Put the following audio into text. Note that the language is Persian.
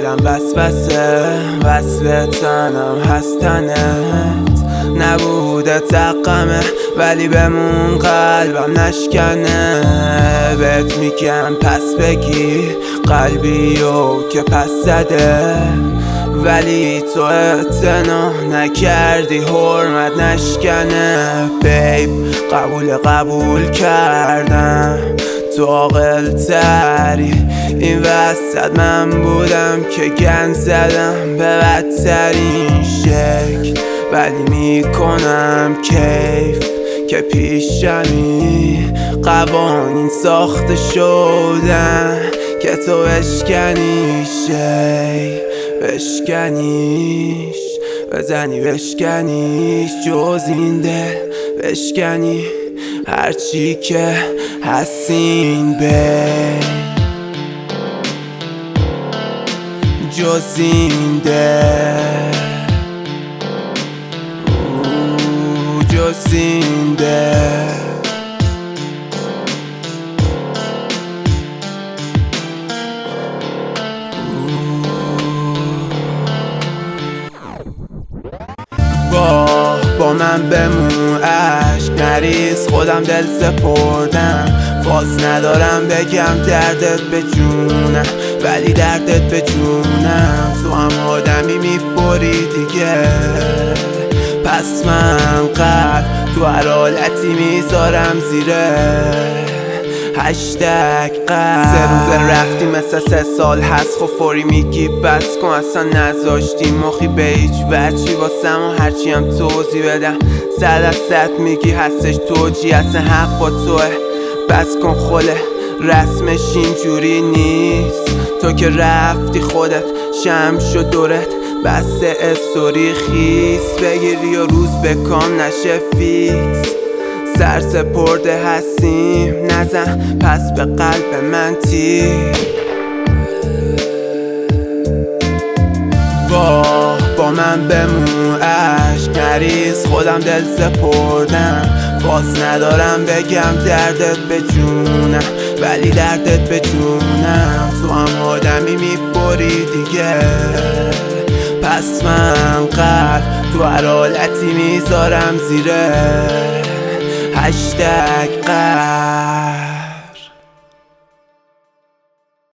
دلم بسه وصل تنم هستنت نبوده تقمه ولی بمون قلبم نشکنه بهت میگم پس بگی قلبیو که پس زده ولی تو اعتنا نکردی حرمت نشکنه بیب قبول کردم تو عاقل تری این وسط من بودم که گند زدم به بدترین شکل ولی میکنم کیف که پیشمی قوانین ساخته شدن که تو بشکنیش بزنی بشکنیش جز این دل بشکنی هرچی که هستین جز این دل جز این دل با من بمون عشق نریز خودم دل سپردم باز ندارم بگم دردت به جونم ولی دردت به جونم تو هم آدمی میبری دیگه پس من قلب تو هر حالتی میذارم زیره هشتگ قلب 3 روز رفتی مثل 3 سال هست خب فوری میگی بس کن اصلا نذاشتی مخی به هیچ وجهی واسم و هرچی هم توضیح بدم 100% میگی هستش توجی اصلا حق با توه بس کن خله رسمش اینجوری نیست تو که رفتی خودت شم شد دورت بس استوری خیس بگیری و روز بکام نشه فیکس سر سپرده هستیم نزن پس به قلب من تیر با من بمون عشق نریز خودم دل سپردم باز ندارم بگم دردت به جونم ولی دردت به جونم تو هم آدمی میبری دیگه پس من قلب تو هر حالتی میذارم زیره هشتگ قلب